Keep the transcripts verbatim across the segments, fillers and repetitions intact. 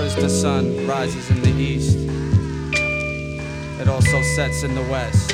as the sun rises in the east, it also sets in the west.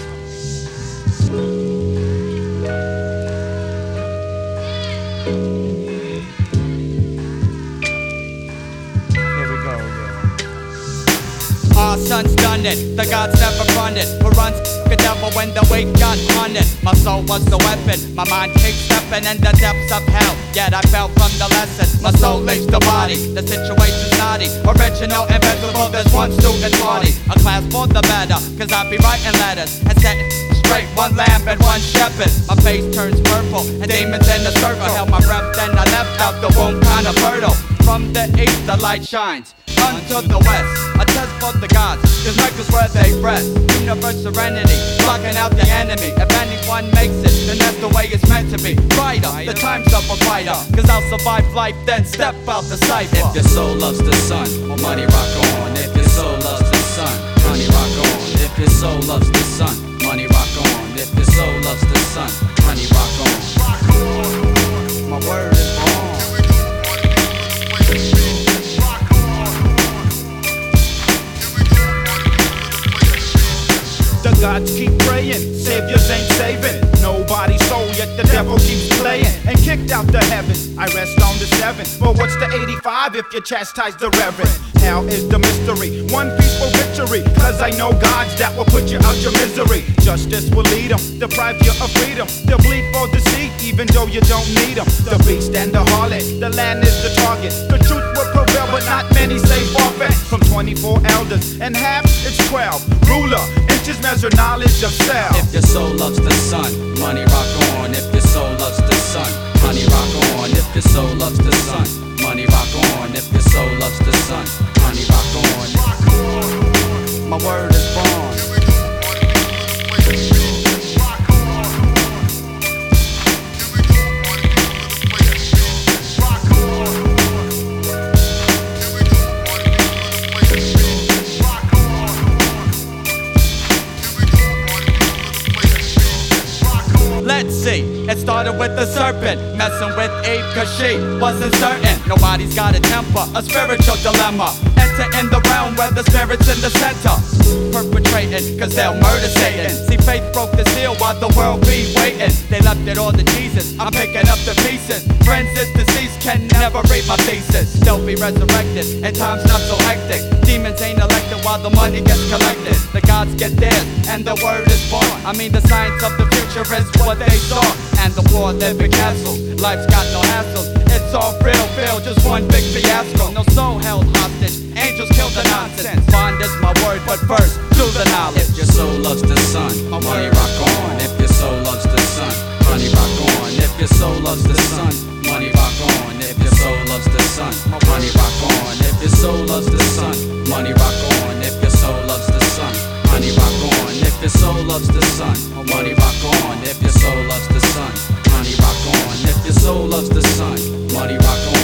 Here we go, yo. Our son's done it, the gods never run it. Who runs the devil when the weight got hunted? My soul was the weapon, my mind keeps stepping in the depths of hell. Yet I fell from the lessons, my soul leaves the body. The situation's naughty, original, invincible, there's one student party. A class for the better, cause I be writing letters and setting straight one lamb and one shepherd. My face turns purple and demons in the circle. Held my breath then I left out the womb kinda fertile. From the east the light shines unto the west, a test for the gods, cause Mecca's where they rest. Universe serenity, blocking out the enemy. If anyone makes it, then that's the way it's meant to be. Brighter, the time's up a fighter, cause I'll survive life, then step out the cipher. If your soul loves the sun, money rock on. If your soul loves the sun, money rock on. If your soul loves the sun, money rock on. If your soul loves the sun, money rock on. My word is on. The gods keep praying, saviors ain't saving nobody's soul, yet the devil keeps playing and kicked out the heavens. I rest on the seven, but what's the eighty-five if you chastise the reverend? Hell is the mystery, one peaceful victory, cause I know gods that will put you out your misery. Justice will lead them, deprive you of freedom. They'll bleed for deceit, even though you don't need them. The beast and the harlot, the land is the target. The truth will prevail, but not many say forfeit. From twenty-four elders and half, it's twelve. Ruler, inches measure knowledge of self. If your soul loves the sun, money rock on. If your soul loves the sun, money rock on. If your soul loves the sun, money rock on. If your soul loves the sun, money rock on. My word is born. Let's see, it started with the serpent messing with Eve cause she wasn't certain. Nobody's got a temper, a spiritual dilemma. Enter in the realm where the spirit's in the center, perpetrating cause they'll murder Satan. See, faith broke the seal while the world be waiting. They left it all to Jesus, I'm picking up the pieces. Friends is deceased, can never read my thesis. They'll be resurrected, and time's not so hectic. Demons ain't elected while the money gets collected. The gods get theirs, and the word is born. I mean the science of the future is what they saw. And the poor live in castles, life's got no hassles. It's all real, feel just one big fiasco. No soul held hostage, angels kill the nonsense. Bond is my word, but first, do the knowledge. If your soul loves the sun, money rock on. If your soul loves the sun, money rock on. If your soul loves the sun, money rock on. If your soul loves the sun, money rock on. If your soul loves the sun, money rock on. If your soul loves the sun, money rock on. If your soul loves the sun, money rock on. If your soul loves the sun, money rock on. If your soul loves the sun, money rock on.